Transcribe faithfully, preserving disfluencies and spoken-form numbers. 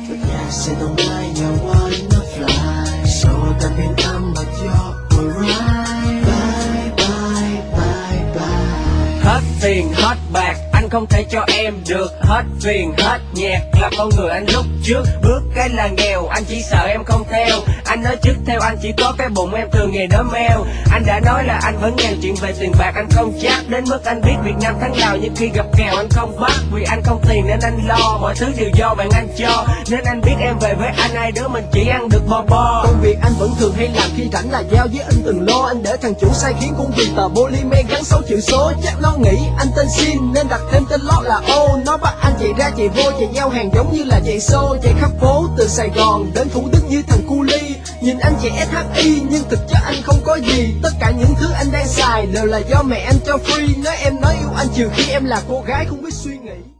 But yes, I don't mind, I wanna fly. So that means I'm not your alright. Bye, bye, bye, bye. Hết tiền, hết bạc, anh không thể cho em được. Hết phiền, hết nhạc, là con người anh lúc trước. Bước cái là nghèo, anh chỉ sợ em không theo. Anh nói trước theo anh chỉ có cái bụng em từ nghề đốm mèo. Anh đã nói là anh vẫn nghèo, chuyện về tiền bạc anh không chắc. Đến mức anh biết Việt Nam thắng Lào, nhưng khi gặp kèo anh không bắt. Vì anh không tiền nên anh lo, mọi thứ đều do bạn anh cho. Nên anh biết em về với anh, hai đứa mình chỉ ăn được bo bo. Công việc anh vẫn thường hay làm, khi rảnh là giao với anh từng lô. Anh để thằng chủ sai khiến cũng vì tờ polymer gắn sáu chữ số. Chắc nó nghĩ anh tên Sin nên đặt thêm tên lót là O. Nó bắt anh chạy ra chạy vô, chạy giao hàng giống như là chạy xô. Chạy khắp phố từ Sài Gòn đến Thủ Đức như thằng cu ly. Nhìn anh chạy ét hát i nhưng thực chất anh không có gì. Tất cả những thứ anh đang xài đều là do mẹ anh cho free. Nói em nói yêu anh trừ khi em là cô gái không biết suy nghĩ.